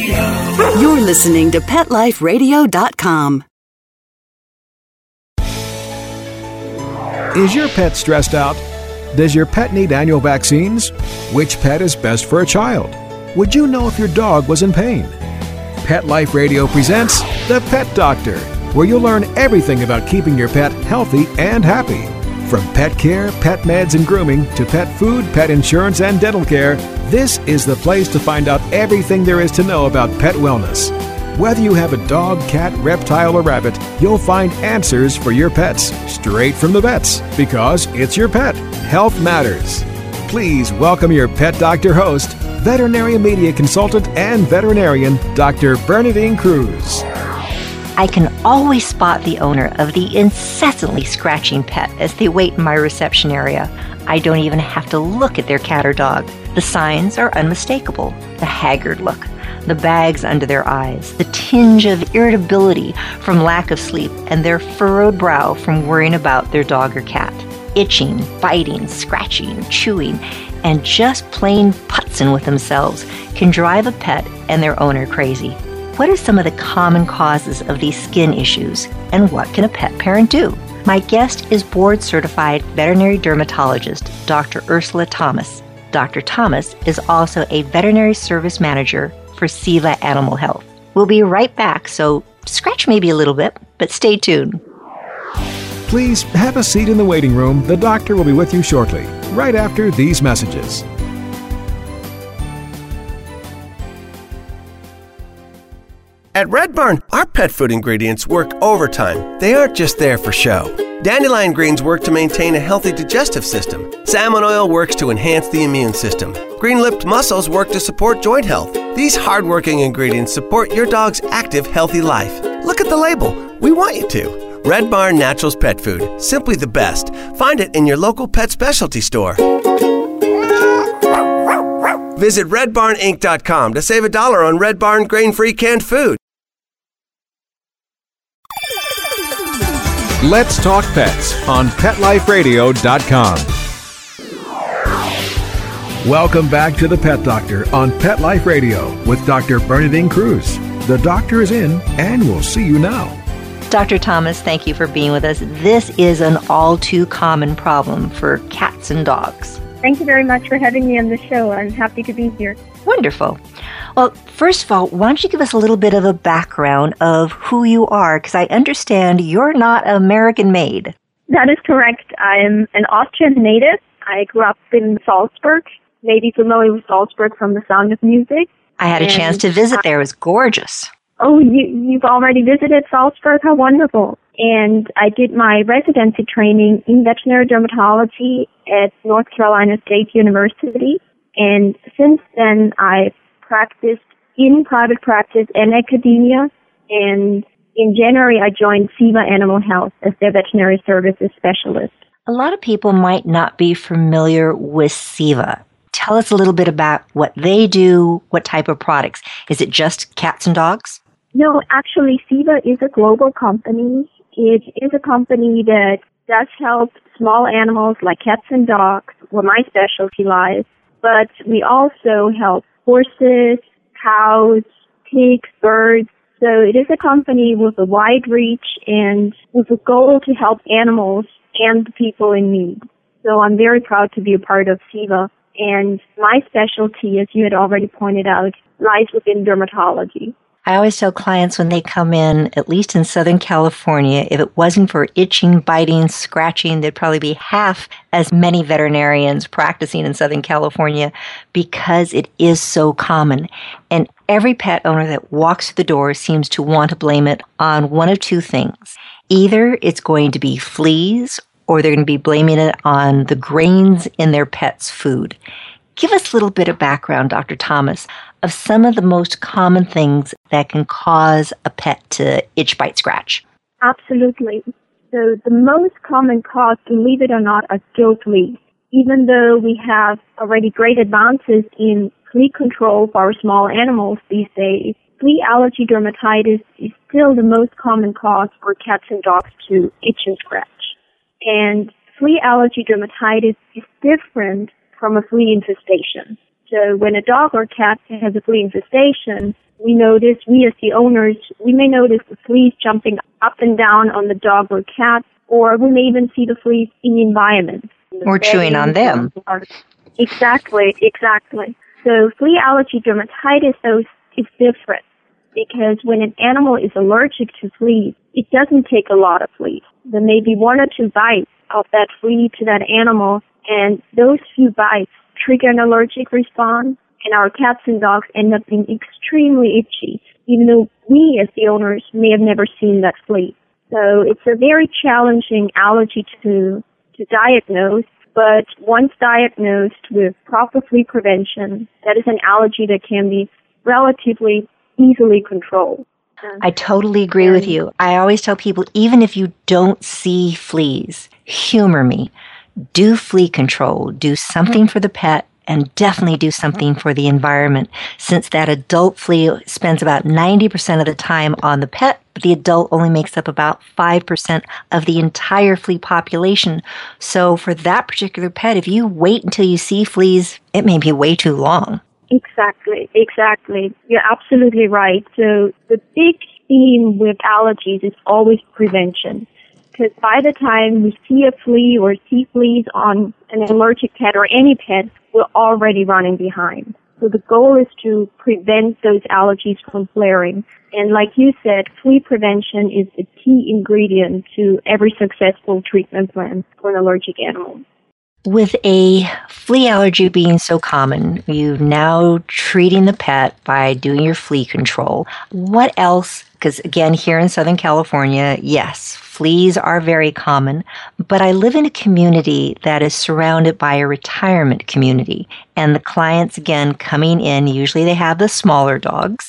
You're listening to PetLifeRadio.com. Is your pet stressed out? Does your pet need annual vaccines? Which pet is best for a child? Would you know if your dog was in pain? Pet Life Radio presents The Pet Doctor, where you'll learn everything about keeping your pet healthy and happy. From pet care, pet meds and grooming, to pet food, pet insurance, and dental care, this is the place to find out everything there is to know about pet wellness. Whether you have a dog, cat, reptile, or rabbit, you'll find answers for your pets straight from the vets, because it's your pet. Health matters. Please welcome your Pet Doctor host, veterinary media consultant and veterinarian, Dr. Bernadine Cruz. I can always spot the owner of the incessantly scratching pet as they wait in my reception area. I don't even have to look at their cat or dog. The signs are unmistakable. The haggard look, the bags under their eyes, the tinge of irritability from lack of sleep, and their furrowed brow from worrying about their dog or cat. Itching, biting, scratching, chewing, and just plain putzing with themselves can drive a pet and their owner crazy. What are some of the common causes of these skin issues, and what can a pet parent do? My guest is board-certified veterinary dermatologist, Dr. Ursula Thomas. Dr. Thomas is also a veterinary service manager for Seva Animal Health. We'll be right back, so scratch maybe a little bit, but stay tuned. Please have a seat in the waiting room. The doctor will be with you shortly, right after these messages. At Red Barn, our pet food ingredients work overtime. They aren't just there for show. Dandelion greens work to maintain a healthy digestive system. Salmon oil works to enhance the immune system. Green-lipped mussels work to support joint health. These hard-working ingredients support your dog's active, healthy life. Look at the label. We want you to. Red Barn Naturals Pet Food. Simply the best. Find it in your local pet specialty store. Visit redbarninc.com to save $1 on Red Barn grain-free canned food. Let's Talk Pets on PetLifeRadio.com. Welcome back to The Pet Doctor on Pet Life Radio with Dr. Bernadine Cruz. The doctor is in, and we'll see you now. Dr. Thomas, thank you for being with us. This is an all too common problem for cats and dogs. Thank you very much for having me on the show. I'm happy to be here. Wonderful. Well, first of all, why don't you give us a little bit of a background of who you are? Because I understand you're not American-made. That is correct. I'm an Austrian native. I grew up in Salzburg. Maybe familiar with Salzburg from The Sound of Music. I had a chance to visit there. It was gorgeous. Oh, you've already visited Salzburg? How wonderful. And I did my residency training in veterinary dermatology at North Carolina State University. And since then, I've practiced in private practice and academia. And in January, I joined Seva Animal Health as their veterinary services specialist. A lot of people might not be familiar with Seva. Tell us a little bit about what they do, what type of products. Is it just cats and dogs? No, actually, Seva is a global company. It is a company that does help small animals like cats and dogs, where my specialty lies. But we also help horses, cows, pigs, birds. So it is a company with a wide reach and with a goal to help animals and the people in need. So I'm very proud to be a part of Seva. And my specialty, as you had already pointed out, lies within dermatology. I always tell clients when they come in, at least in Southern California, if it wasn't for itching, biting, scratching, there'd probably be half as many veterinarians practicing in Southern California because it is so common. And every pet owner that walks through the door seems to want to blame it on one of two things. Either it's going to be fleas or they're going to be blaming it on the grains in their pet's food. Give us a little bit of background, Dr. Thomas, of some of the most common things that can cause a pet to itch, bite, scratch. Absolutely. So the most common cause, believe it or not, are still fleas. Even though we have already great advances in flea control for our small animals these days, flea allergy dermatitis is still the most common cause for cats and dogs to itch and scratch. And flea allergy dermatitis is different from a flea infestation. So when a dog or cat has a flea infestation, we as the owners, we may notice the fleas jumping up and down on the dog or cat, or we may even see the fleas in the environment. Or chewing on them. Exactly. So flea allergy dermatitis, though, is different because when an animal is allergic to fleas, it doesn't take a lot of fleas. There may be 1 or 2 bites of that flea to that animal, and those few bites trigger an allergic response, and our cats and dogs end up being extremely itchy, even though we as the owners may have never seen that flea. So it's a very challenging allergy to diagnose, but once diagnosed with proper flea prevention, that is an allergy that can be relatively easily controlled. I totally agree with you. I always tell people, even if you don't see fleas, humor me. Do flea control. Do something for the pet, and definitely do something for the environment, since that adult flea spends about 90% of the time on the pet, but the adult only makes up about 5% of the entire flea population. So for that particular pet, if you wait until you see fleas, it may be way too long. Exactly. You're absolutely right. So the big theme with allergies is always prevention. Because by the time we see a flea or see fleas on an allergic pet or any pet, we're already running behind. So the goal is to prevent those allergies from flaring. And like you said, flea prevention is the key ingredient to every successful treatment plan for an allergic animal. With a flea allergy being so common, you're now treating the pet by doing your flea control. What else? Because again, here in Southern California, yes, fleas are very common, but I live in a community that is surrounded by a retirement community. And the clients, again, coming in, usually they have the smaller dogs,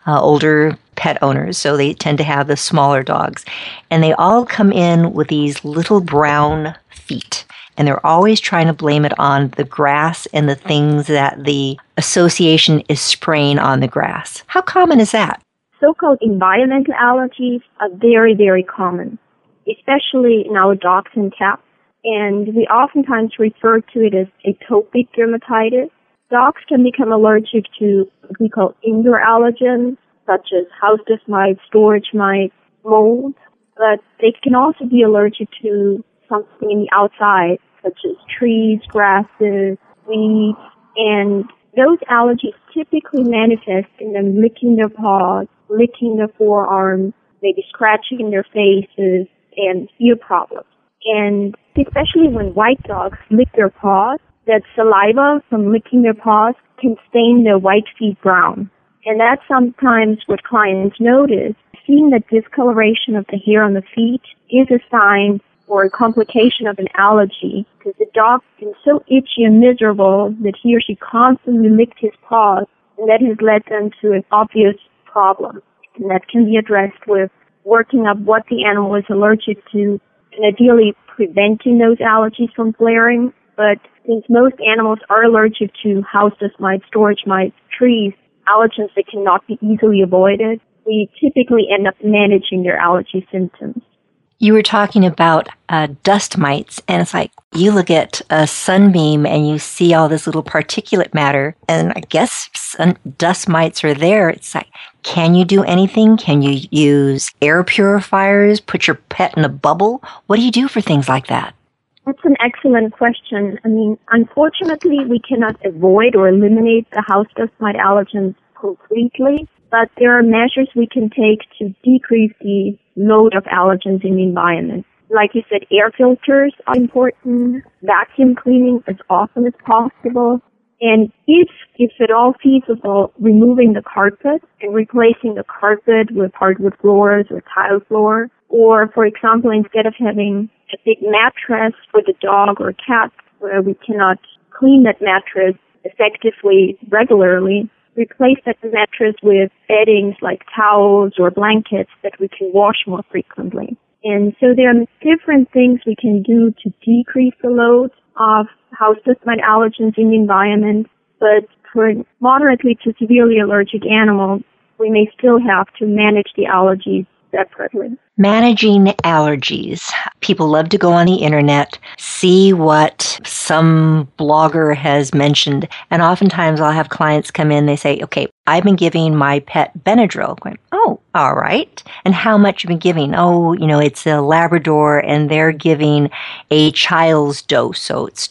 older pet owners, so they tend to have the smaller dogs. And they all come in with these little brown feet. And they're always trying to blame it on the grass and the things that the association is spraying on the grass. How common is that? So-called environmental allergies are very, very common, especially in our dogs and cats. And we oftentimes refer to it as atopic dermatitis. Dogs can become allergic to what we call indoor allergens, such as house dust mites, storage mites, mold. But they can also be allergic to something in the outside, such as trees, grasses, weeds, and those allergies typically manifest in them licking their paws, licking their forearms, maybe scratching their faces, and ear problems. And especially when white dogs lick their paws, that saliva from licking their paws can stain their white feet brown. And that's sometimes what clients notice. Seeing the discoloration of the hair on the feet is a sign or a complication of an allergy, because the dog is so itchy and miserable that he or she constantly licked his paws, and that has led them to an obvious problem. And that can be addressed with working up what the animal is allergic to, and ideally preventing those allergies from flaring. But since most animals are allergic to house dust mites, storage mites, trees, allergens that cannot be easily avoided, we typically end up managing their allergy symptoms. You were talking about dust mites, and it's like you look at a sunbeam and you see all this little particulate matter, and I guess dust mites are there. It's like, can you do anything? Can you use air purifiers, put your pet in a bubble? What do you do for things like that? That's an excellent question. I mean, unfortunately, we cannot avoid or eliminate the house dust mite allergens completely, but there are measures we can take to decrease the load of allergens in the environment. Like you said, air filters are important, vacuum cleaning as often as possible, and if at all feasible, removing the carpet and replacing the carpet with hardwood floors or tile floor. Or, for example, instead of having a big mattress for the dog or cat where we cannot clean that mattress effectively regularly, replace that mattress with beddings like towels or blankets that we can wash more frequently. And so there are different things we can do to decrease the load of house dust mite allergens in the environment, but for moderately to severely allergic animals, we may still have to manage the allergies separately. Managing allergies. People love to go on the internet, see what some blogger has mentioned, and oftentimes I'll have clients come in, they say, okay, I've been giving my pet Benadryl. Going, oh, all right. And how much have you been giving? Oh, it's a Labrador and they're giving a child's dose, so it's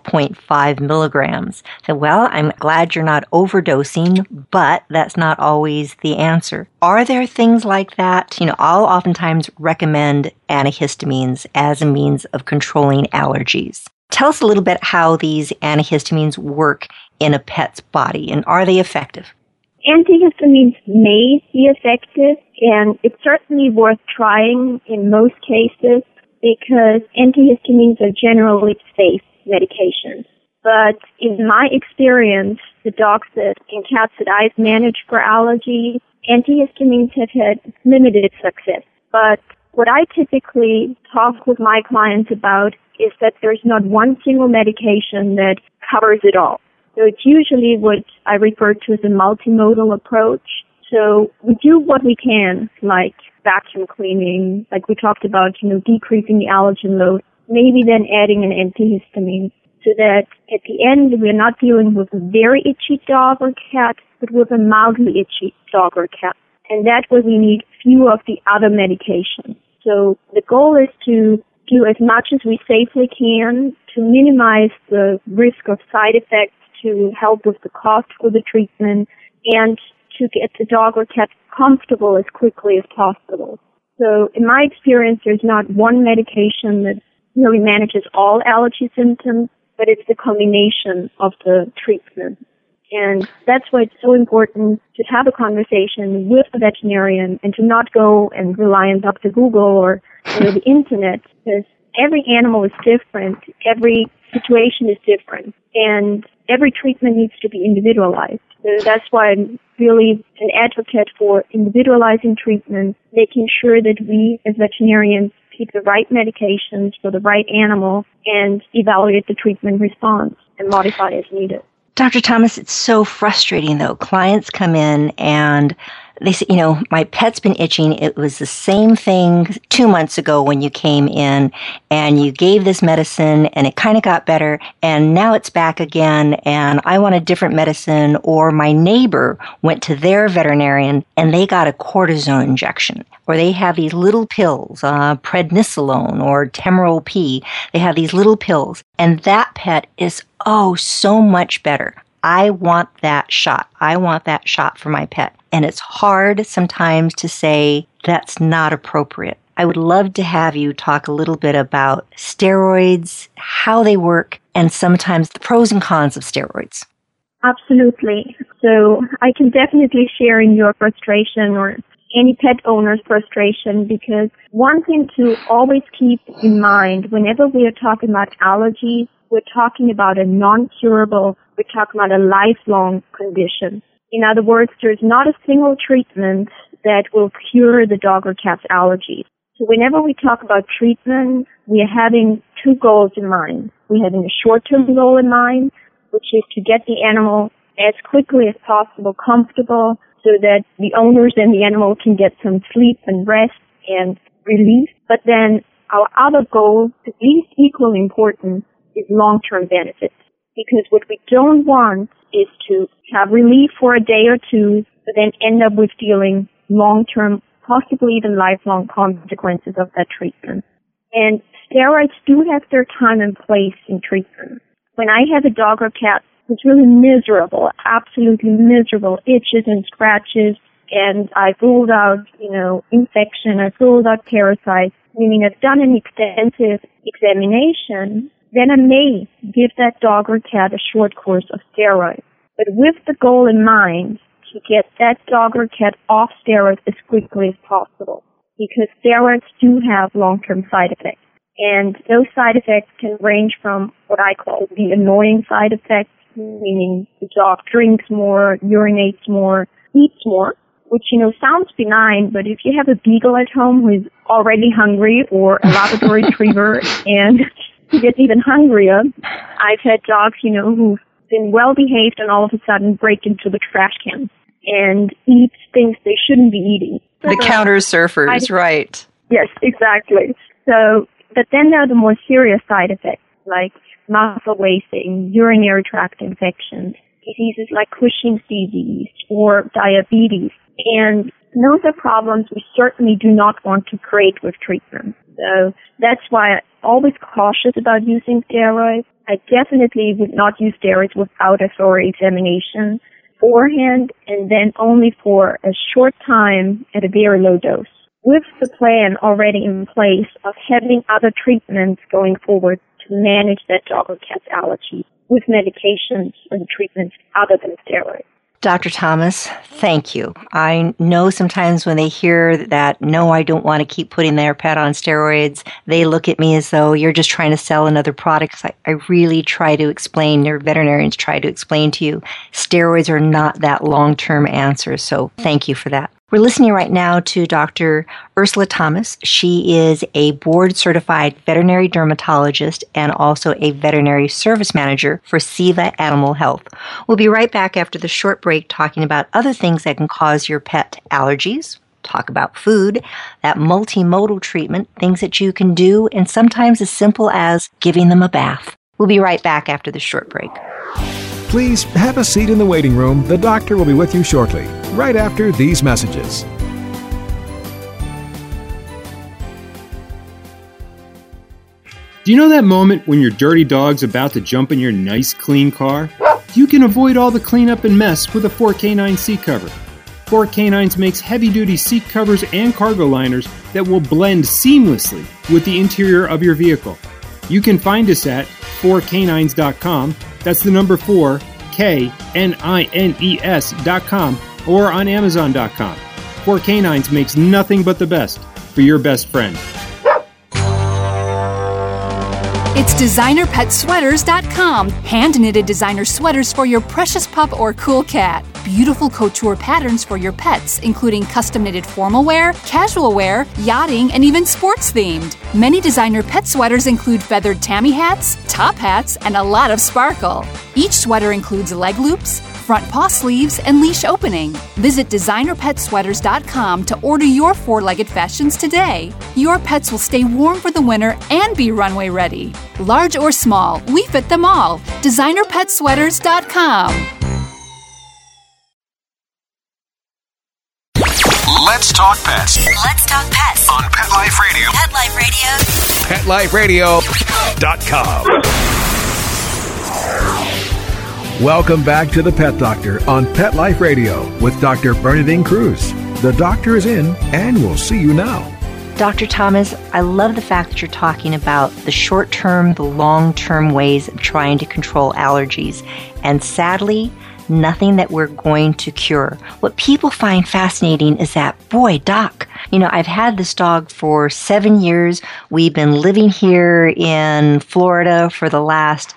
12.5 milligrams. So, well, I'm glad you're not overdosing, but that's not always the answer. Are there things like that? I'll oftentimes recommend antihistamines as a means of controlling allergies. Tell us a little bit how these antihistamines work in a pet's body, and are they effective? Antihistamines may be effective, and it's certainly worth trying in most cases because antihistamines are generally safe medications. But in my experience, the dogs and cats that I've managed for allergies, antihistamines have had limited success. But what I typically talk with my clients about is that there's not one single medication that covers it all. So it's usually what I refer to as a multimodal approach. So we do what we can, like vacuum cleaning, like we talked about, decreasing the allergen load, maybe then adding an antihistamine so that at the end we're not dealing with a very itchy dog or cat, but with a mildly itchy dog or cat. And that way we need few of the other medications. So the goal is to do as much as we safely can to minimize the risk of side effects, to help with the cost for the treatment, and to get the dog or cat comfortable as quickly as possible. So in my experience, there's not one medication that really manages all allergy symptoms, but it's the combination of the treatment. And that's why it's so important to have a conversation with a veterinarian and to not go and rely on Dr. Google or the internet, because every animal is different, every situation is different, and every treatment needs to be individualized. So that's why I'm really an advocate for individualizing treatment, making sure that we as veterinarians pick the right medications for the right animal and evaluate the treatment response and modify as needed. Dr. Thomas, it's so frustrating, though. Clients come in and they say, my pet's been itching. It was the same thing 2 months ago when you came in and you gave this medicine and it kind of got better and now it's back again and I want a different medicine. Or my neighbor went to their veterinarian and they got a cortisone injection. Or they have these little pills, prednisolone or Temerol P. They have these little pills and that pet is, so much better. I want that shot. I want that shot for my pet. And it's hard sometimes to say that's not appropriate. I would love to have you talk a little bit about steroids, how they work, and sometimes the pros and cons of steroids. Absolutely. So I can definitely share in your frustration or any pet owner's frustration, because one thing to always keep in mind whenever we are talking about allergies, we're talking about a non-curable, we're talking about a lifelong condition. In other words, there's not a single treatment that will cure the dog or cat's allergies. So whenever we talk about treatment, we are having two goals in mind. We're having a short-term goal in mind, which is to get the animal as quickly as possible comfortable so that the owners and the animal can get some sleep and rest and relief. But then our other goal, at least equally important, is long-term benefits. Because what we don't want is to have relief for a day or two, but then end up with feeling long-term, possibly even lifelong consequences of that treatment. And steroids do have their time and place in treatment. When I have a dog or cat who's really miserable, absolutely miserable, itches and scratches, and I've ruled out, infection, I've ruled out parasites, meaning I've done an extensive examination, then I may give that dog or cat a short course of steroids. But with the goal in mind to get that dog or cat off steroids as quickly as possible, because steroids do have long-term side effects. And those side effects can range from what I call the annoying side effects, meaning the dog drinks more, urinates more, eats more, which, sounds benign, but if you have a beagle at home who is already hungry or a Labrador retriever and he gets even hungrier, I've had dogs, who've been well behaved and all of a sudden break into the trash can and eat things they shouldn't be eating. The counter surfers, right. Yes, exactly. So, but then there are the more serious side effects, like muscle wasting, urinary tract infections, diseases like Cushing's disease or diabetes. And those are problems we certainly do not want to create with treatment. So that's why I'm always cautious about using steroids. I definitely would not use steroids without a thorough examination beforehand, and then only for a short time at a very low dose, with the plan already in place of having other treatments going forward to manage that dog or cat's allergy with medications and treatments other than steroids. Dr. Thomas, thank you. I know sometimes when they hear that, no, I don't want to keep putting their pet on steroids, they look at me as though you're just trying to sell another product. I really try to explain, your veterinarians try to explain to you, steroids are not that long-term answer. So thank you for that. We're listening right now to Dr. Ursula Thomas. She is a board-certified veterinary dermatologist and also a veterinary service manager for SIVA Animal Health. We'll be right back after the short break talking about other things that can cause your pet allergies, talk about food, that multimodal treatment, things that you can do, and sometimes as simple as giving them a bath. We'll be right back after the short break. Please have a seat in the waiting room. The doctor will be with you shortly, right after these messages. Do you know that moment when your dirty dog's about to jump in your nice, clean car? You can avoid all the cleanup and mess with a 4K9 seat cover. 4K9s makes heavy-duty seat covers and cargo liners that will blend seamlessly with the interior of your vehicle. You can find us at 4K9s.com. That's the number 4, KNINES.com, or on Amazon.com. 4K9s makes nothing but the best for your best friend. It's DesignerPetSweaters.com. Hand-knitted designer sweaters for your precious pup or cool cat. Beautiful couture patterns for your pets, including custom-knitted formal wear, casual wear, yachting, and even sports-themed. Many designer pet sweaters include feathered tammy hats, top hats, and a lot of sparkle. Each sweater includes leg loops, front paw sleeves, and leash opening. Visit DesignerPetSweaters.com to order your four-legged fashions today. Your pets will stay warm for the winter and be runway ready. Large or small, we fit them all. DesignerPetSweaters.com. Let's talk pets. Let's talk pets On Pet Life Radio. Pet Life Radio. PetLifeRadio.com. Welcome back to the Pet Doctor on Pet Life Radio with Dr. Bernadine Cruz. The doctor is in and we'll see you now. Dr. Thomas, I love the fact that you're talking about the short-term, the long-term ways of trying to control allergies. And sadly, nothing that we're going to cure. What people find fascinating is that, boy, Doc, I've had this dog for 7 years. We've been living here in Florida for the last,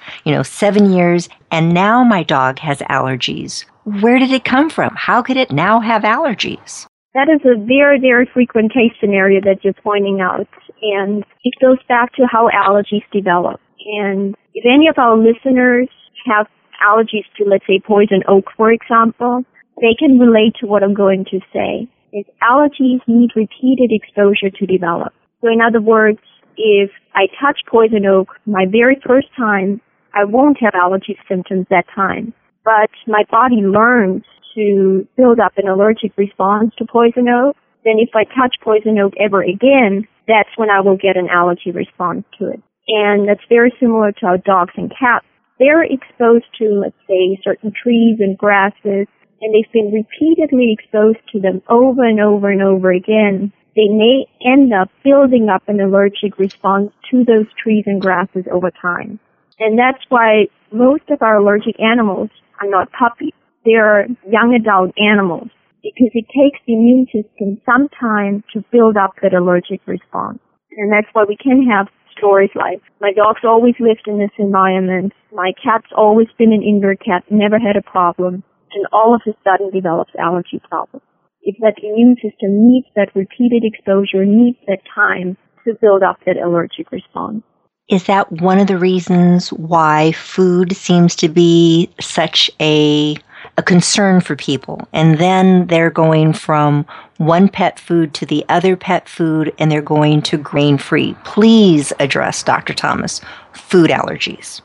7 years, and now my dog has allergies. Where did it come from? How could it now have allergies? That is a very, very frequent case scenario that you're pointing out, and it goes back to how allergies develop. And if any of our listeners have allergies to, let's say, poison oak, for example, they can relate to what I'm going to say. Is allergies need repeated exposure to develop. So in other words, if I touch poison oak my very first time, I won't have allergy symptoms that time. But my body learns to build up an allergic response to poison oak. Then if I touch poison oak ever again, that's when I will get an allergy response to it. And that's very similar to our dogs and cats. They're exposed to, let's say, certain trees and grasses, and they've been repeatedly exposed to them over and over and over again. They may end up building up an allergic response to those trees and grasses over time. And that's why most of our allergic animals are not puppies. They're young adult animals, because it takes the immune system some time to build up that allergic response. And that's why we can have stories like, my dog's always lived in this environment, my cat's always been an indoor cat, never had a problem, and all of a sudden develops allergy problems. If that immune system needs that repeated exposure, needs that time to build up that allergic response. Is that one of the reasons why food seems to be such a a concern for people. And then they're going from one pet food to the other pet food, and they're going to grain-free. Please address, Dr. Thomas, food allergies.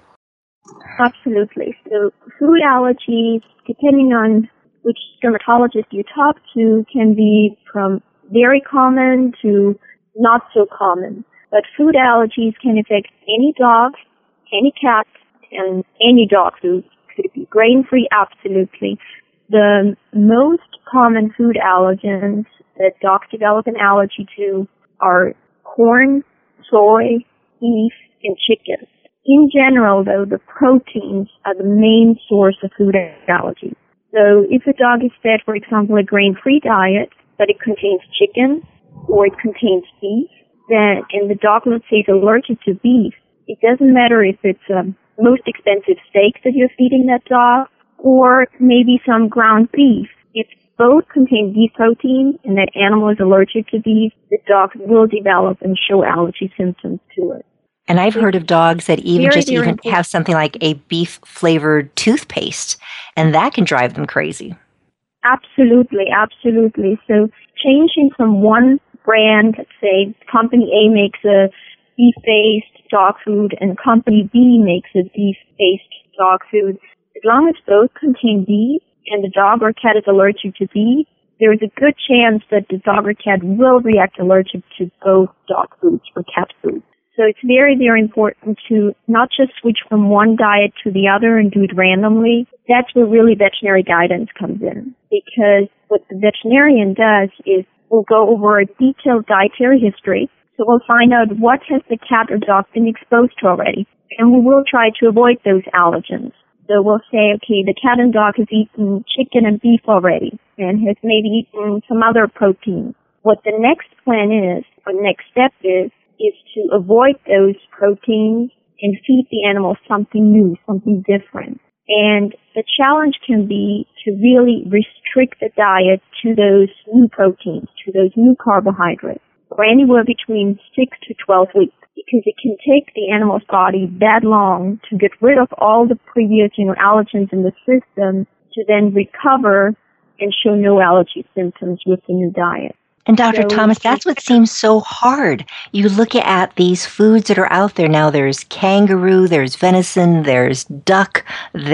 Absolutely. So food allergies, depending on which dermatologist you talk to, can be from very common to not so common. But food allergies can affect any dog, any cat, and any dog food. Could it be grain-free? Absolutely. The most common food allergens that dogs develop an allergy to are corn, soy, beef, and chicken. In general, though, the proteins are the main source of food allergies. So if a dog is fed, for example, a grain-free diet, but it contains chicken or it contains beef, then, and the dog, let's say, is allergic to beef, it doesn't matter if it's the most expensive steak that you're feeding that dog or maybe some ground beef. If both contain beef protein and that animal is allergic to beef, the dog will develop and show allergy symptoms to it. And I've heard of dogs that even have something like a beef-flavored toothpaste, and that can drive them crazy. Absolutely, absolutely. So changing from one brand, let's say company A makes a beef-based dog food and company B makes a beef-based dog food, as long as both contain beef and the dog or cat is allergic to beef, there is a good chance that the dog or cat will react allergic to both dog foods or cat food. So it's very, very important to not just switch from one diet to the other and do it randomly. That's where really veterinary guidance comes in. Because what the veterinarian does is we'll go over a detailed dietary history. So we'll find out what has the cat or dog been exposed to already. And we will try to avoid those allergens. So we'll say, okay, the cat and dog has eaten chicken and beef already and has maybe eaten some other protein. What the next plan is, or next step is to avoid those proteins and feed the animal something new, something different. And the challenge can be to really restrict the diet to those new proteins, to those new carbohydrates, for anywhere between 6 to 12 weeks, because it can take the animal's body that long to get rid of all the previous, allergens in the system to then recover and show no allergy symptoms with the new diet. And Dr. Thomas, that's what seems so hard. You look at these foods that are out there now. There's kangaroo, there's venison, there's duck,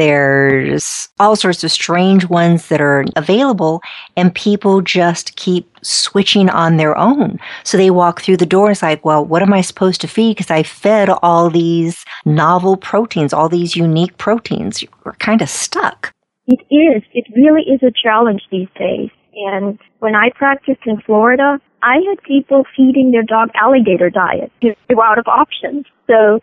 there's all sorts of strange ones that are available, and people just keep switching on their own. So they walk through the door and it's like, well, what am I supposed to feed? Because I fed all these novel proteins, all these unique proteins. We're kind of stuck. It is. It really is a challenge these days. And when I practiced in Florida, I had people feeding their dog alligator diet because they were out of options. So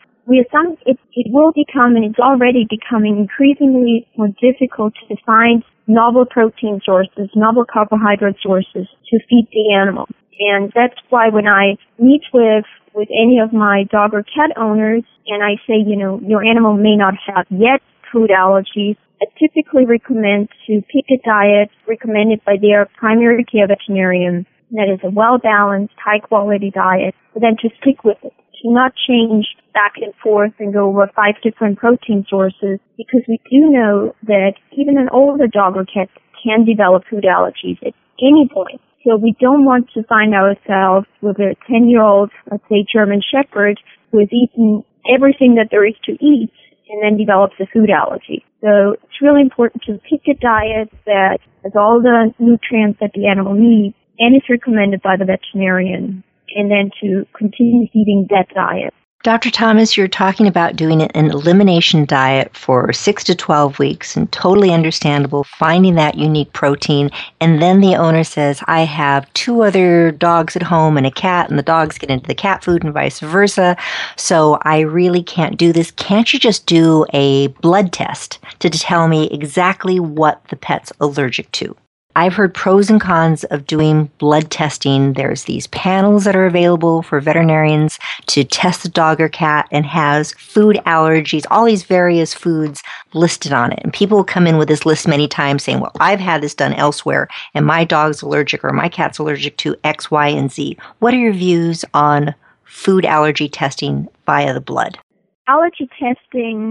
it will become, and it's already becoming, increasingly more difficult to find novel protein sources, novel carbohydrate sources to feed the animal. And that's why when I meet with any of my dog or cat owners and I say, your animal may not have yet food allergies, I typically recommend to pick a diet recommended by their primary care veterinarian that is a well-balanced, high-quality diet, but then to stick with it, to not change back and forth and go over 5 different protein sources, because we do know that even an older dog or cat can develop food allergies at any point. So we don't want to find ourselves with a 10-year-old, let's say, German Shepherd who has eaten everything that there is to eat and then develops a food allergy. So it's really important to pick a diet that has all the nutrients that the animal needs and is recommended by the veterinarian, and then to continue feeding that diet. Dr. Thomas, you're talking about doing an elimination diet for 6 to 12 weeks, and totally understandable, finding that unique protein, and then the owner says, I have 2 other dogs at home and a cat, and the dogs get into the cat food and vice versa, so I really can't do this. Can't you just do a blood test to tell me exactly what the pet's allergic to? I've heard pros and cons of doing blood testing. There's these panels that are available for veterinarians to test the dog or cat and has food allergies, all these various foods listed on it. And people will come in with this list many times saying, well, I've had this done elsewhere and my dog's allergic or my cat's allergic to X, Y, and Z. What are your views on food allergy testing via the blood? Allergy testing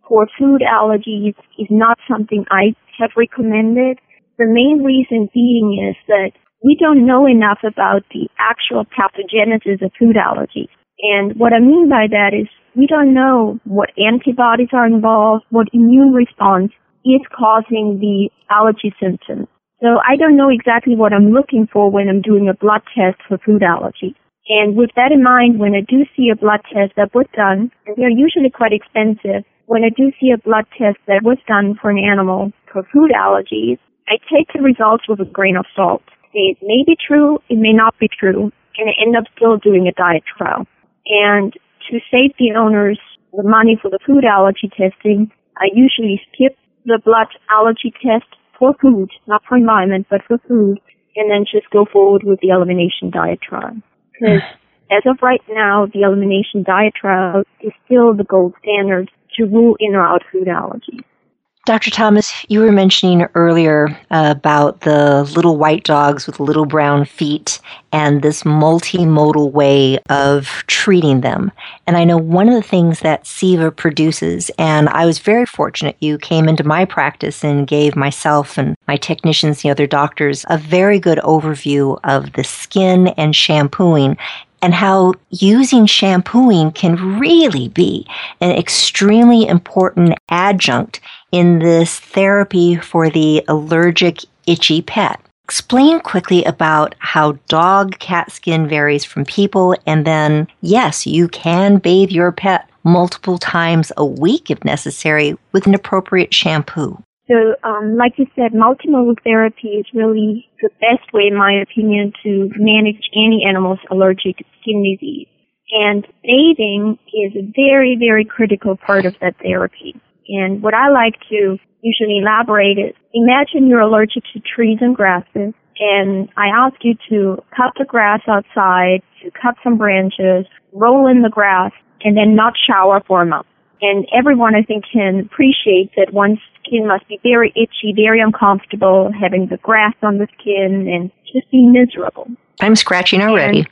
for food allergies is not something I have recommended. The main reason being is that we don't know enough about the actual pathogenesis of food allergies. And what I mean by that is we don't know what antibodies are involved, what immune response is causing the allergy symptoms. So I don't know exactly what I'm looking for when I'm doing a blood test for food allergies. And with that in mind, when I do see a blood test that was done, and they're usually quite expensive, when I do see a blood test that was done for an animal for food allergies, I take the results with a grain of salt. It may be true, it may not be true, and I end up still doing a diet trial. And to save the owners the money for the food allergy testing, I usually skip the blood allergy test for food, not for environment, but for food, and then just go forward with the elimination diet trial. Because as of right now, the elimination diet trial is still the gold standard to rule in or out food allergies. Dr. Thomas, you were mentioning earlier about the little white dogs with little brown feet and this multimodal way of treating them. And I know one of the things that SIVA produces, and I was very fortunate, you came into my practice and gave myself and my technicians, the other doctors, a very good overview of the skin and shampooing, and how using shampooing can really be an extremely important adjunct in this therapy for the allergic, itchy pet. Explain quickly about how dog-cat skin varies from people, and then, yes, you can bathe your pet multiple times a week if necessary with an appropriate shampoo. So, like you said, multimodal therapy is really the best way, in my opinion, to manage any animal's allergic skin disease. And bathing is a very, very critical part of that therapy. And what I like to usually elaborate is, imagine you're allergic to trees and grasses, and I ask you to cut the grass outside, to cut some branches, roll in the grass, and then not shower for a month. And everyone, I think, can appreciate that one's skin must be very itchy, very uncomfortable, having the grass on the skin, and just be miserable. I'm scratching already.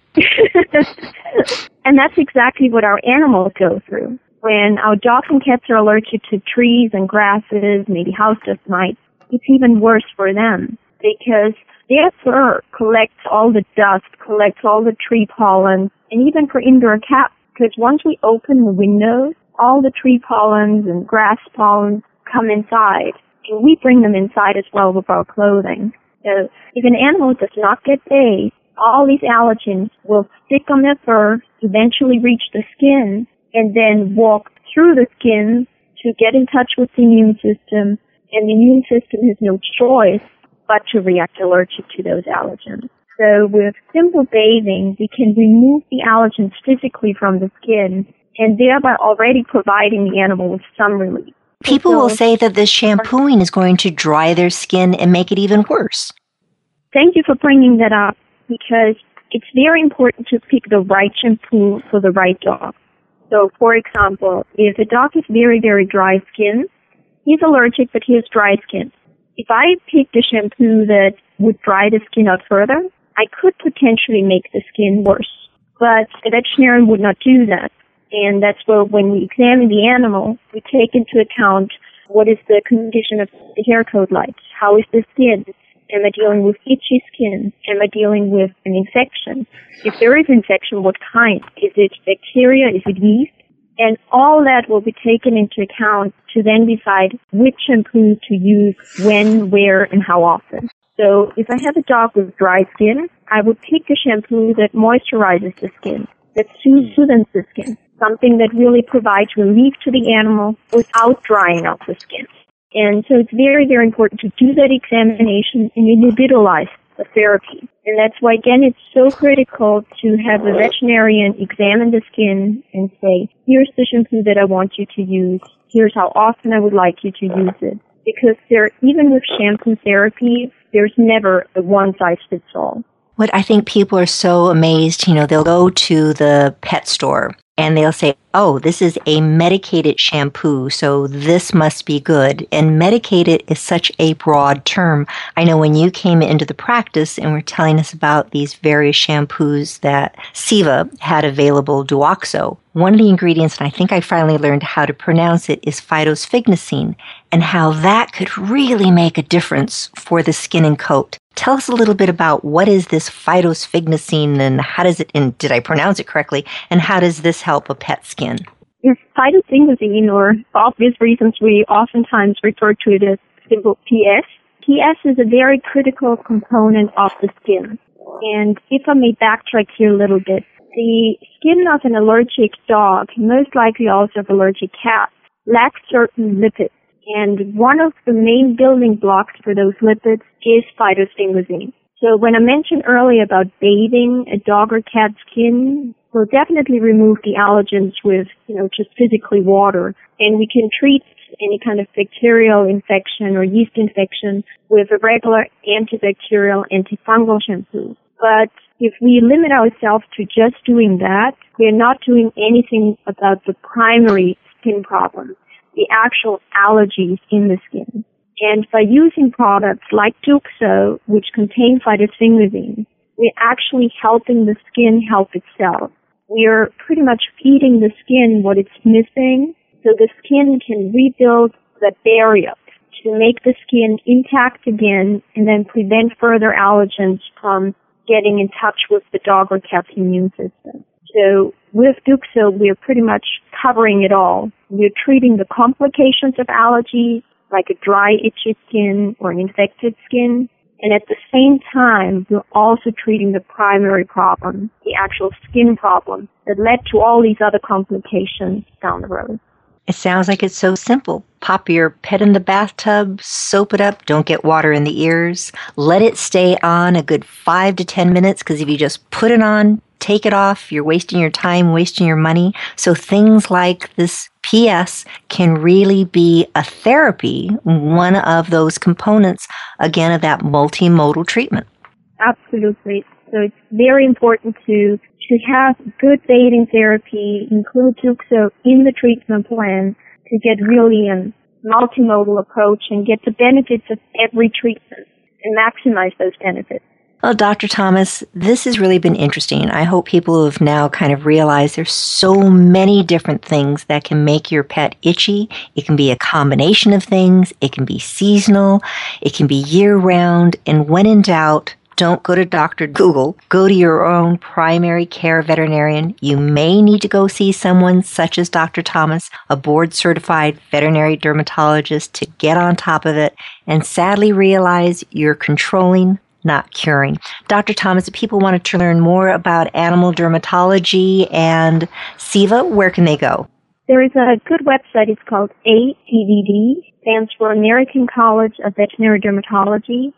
And that's exactly what our animals go through. When our dogs and cats are allergic to trees and grasses, maybe house dust mites, it's even worse for them because their fur collects all the dust, collects all the tree pollen, and even for indoor cats, because once we open the windows, all the tree pollens and grass pollens come inside, and we bring them inside as well with our clothing. So if an animal does not get bathed, all these allergens will stick on their fur, eventually reach the skin, and then walk through the skin to get in touch with the immune system, and the immune system has no choice but to react allergic to those allergens. So with simple bathing, we can remove the allergens physically from the skin, and thereby already providing the animal with some relief. People will say that this shampooing is going to dry their skin and make it even worse. Thank you for bringing that up, because it's very important to pick the right shampoo for the right dog. So, for example, if a dog has very, very dry skin, he's allergic, but he has dry skin. If I picked a shampoo that would dry the skin out further, I could potentially make the skin worse. But the veterinarian would not do that. And that's where when we examine the animal, we take into account what is the condition of the hair coat like. How is the skin? Am I dealing with itchy skin? Am I dealing with an infection? If there is infection, what kind? Is it bacteria? Is it yeast? And all that will be taken into account to then decide which shampoo to use, when, where, and how often. So if I have a dog with dry skin, I would pick a shampoo that moisturizes the skin, that soothes the skin, something that really provides relief to the animal without drying out the skin. And so it's very, very important to do that examination and individualize the therapy. And that's why, again, it's so critical to have the veterinarian examine the skin and say, here's the shampoo that I want you to use. Here's how often I would like you to use it. Because even with shampoo therapy, there's never a one-size-fits-all. What I think people are so amazed, they'll go to the pet store and they'll say, oh, this is a medicated shampoo, so this must be good. And medicated is such a broad term. I know when you came into the practice and were telling us about these various shampoos that Siva had available, Duoxo, one of the ingredients, and I think I finally learned how to pronounce it, is phytosphygnosine, and how that could really make a difference for the skin and coat. Tell us a little bit about what is this phytosphygnosine and how does it, and did I pronounce it correctly, and how does this help a pet skin? Yes, phytosphygnosine, or for obvious reasons we oftentimes refer to it as simple PS. PS is a very critical component of the skin. And if I may backtrack here a little bit, the skin of an allergic dog, most likely also of allergic cats, lacks certain lipids. And one of the main building blocks for those lipids is phytosphygnosine. So when I mentioned earlier about bathing a dog or cat skin, we'll definitely remove the allergens with, just physically water. And we can treat any kind of bacterial infection or yeast infection with a regular antibacterial, antifungal shampoo. But if we limit ourselves to just doing that, we're not doing anything about the primary skin problem, the actual allergies in the skin. And by using products like Duoxo, which contain phytosphygnosine, we're actually helping the skin help itself. We're pretty much feeding the skin what it's missing, so the skin can rebuild the barrier to make the skin intact again and then prevent further allergens from getting in touch with the dog or cat's immune system. So with Duoxo, we're pretty much covering it all. We're treating the complications of allergies, like a dry, itchy skin or an infected skin. And at the same time, we're also treating the primary problem, the actual skin problem that led to all these other complications down the road. It sounds like it's so simple. Pop your pet in the bathtub, soap it up, don't get water in the ears. Let it stay on a good 5 to 10 minutes, because if you just put it on, take it off, you're wasting your time, wasting your money. So things like this PS can really be a therapy, one of those components, again, of that multimodal treatment. Absolutely. So it's very important to have good bathing therapy, include Duoxo in the treatment plan to get really a multimodal approach and get the benefits of every treatment and maximize those benefits. Well, Dr. Thomas, this has really been interesting. I hope people have now kind of realized there's so many different things that can make your pet itchy. It can be a combination of things. It can be seasonal. It can be year-round. And when in doubt, don't go to Dr. Google. Go to your own primary care veterinarian. You may need to go see someone such as Dr. Thomas, a board-certified veterinary dermatologist, to get on top of it and sadly realize you're controlling, not curing. Dr. Thomas, if people wanted to learn more about animal dermatology and Siva, where can they go? There is a good website. It's called ACVD, stands for American College of Veterinary Dermatology,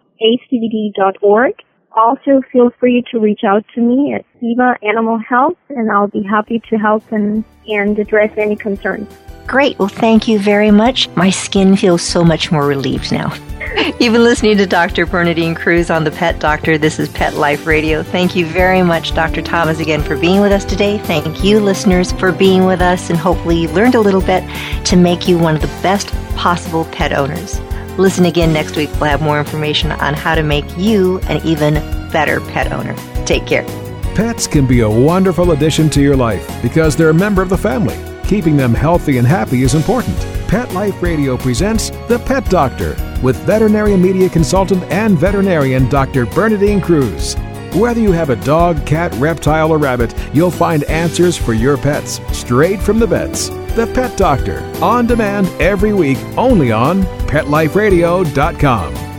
acvd.org. Also, feel free to reach out to me at Siva Animal Health, and I'll be happy to help and address any concerns. Great. Well, thank you very much. My skin feels so much more relieved now. You've been listening to Dr. Bernadine Cruz on The Pet Doctor. This is Pet Life Radio. Thank you very much, Dr. Thomas, again for being with us today. Thank you, listeners, for being with us, and hopefully you learned a little bit to make you one of the best possible pet owners. Listen again next week. We'll have more information on how to make you an even better pet owner. Take care. Pets can be a wonderful addition to your life because they're a member of the family. Keeping them healthy and happy is important. Pet Life Radio presents The Pet Doctor with veterinary media consultant and veterinarian Dr. Bernadine Cruz. Whether you have a dog, cat, reptile, or rabbit, you'll find answers for your pets straight from the vets. The Pet Doctor, on demand every week, only on PetLifeRadio.com.